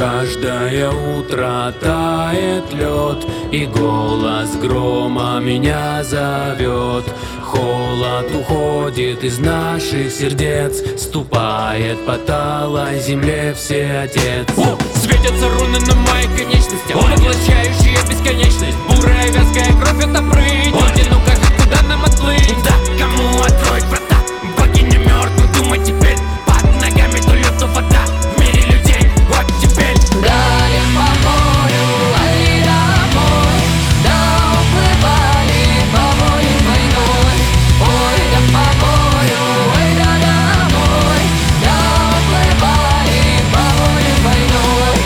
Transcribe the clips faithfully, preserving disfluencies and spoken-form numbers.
Каждое утро тает лед, и голос грома меня зовет. Холод уходит из наших сердец, ступает по талой земле Всеотец. О! Светятся руны на моей конечности, поглощающие бесконечность. Бурая вязкая кровь — это прыгнуть. Ну как, куда нам отплыть? Да, кому откроет врата? Богиня мертвых, думай теперь. Под ногами то лед, то вода. В мире людей, вот теперь. Далее по морю, ай домой, да уплывали по воле двойной. Ой, да по морю, ай да домой, да уплывали по воле двойной.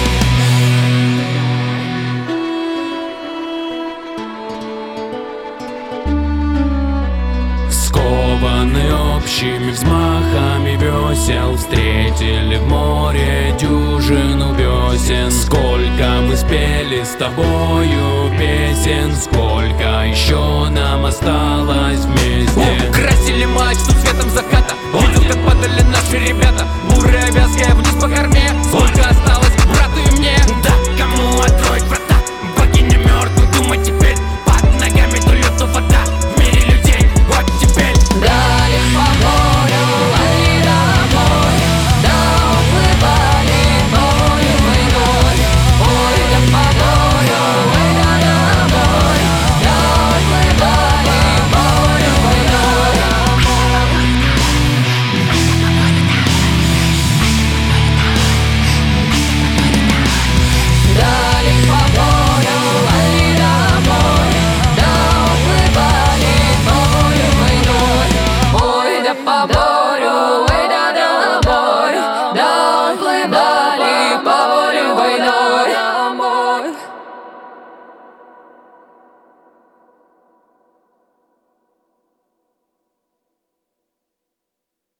Скованы общими взмахами весел, встретили в море дюжину весен. Сколько мы спели с тобою песен, сколько еще нам осталось вместе. О, красили мачту цветом заката, видел, как падали наши ребята.